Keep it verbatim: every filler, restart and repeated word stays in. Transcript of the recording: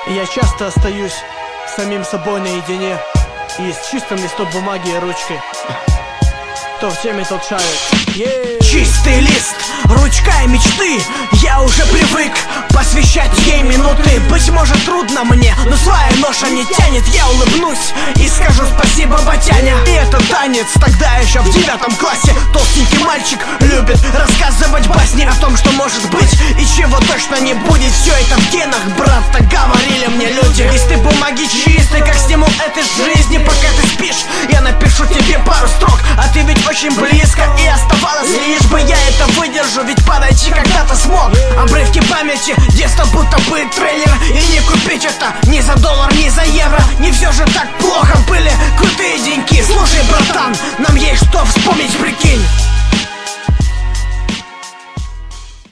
И я часто остаюсь самим собой наедине и с чистым листом бумаги и ручкой. Кто в теме, тот шарит. Yeah. Чистый лист, ручка и мечты. Я уже привык посвящать ей минуты. Быть может трудно мне, но своя ноша не тянет. Я улыбнусь и скажу спасибо, батяня. И это танец, тогда еще в девятом классе. Толстенький мальчик любит рассказывать басни о том, что может быть и чего точно не будет. Все это в генах, брат, так говорили мне люди. Листы бумаги чистые, как стимул этой жизни. Пока ты спишь, я напишу тебе пару строк, а ты ведь очень близко, и оставалось лишь бы я это выдержу, ведь подойти когда-то смог. Обрывки памяти, детство будто бы трейлер, и не купить это ни за доллар, ни за евро. Не все же так плохо, были крутые деньки. Слушай, братан, нам есть что вспомнить, прикинь.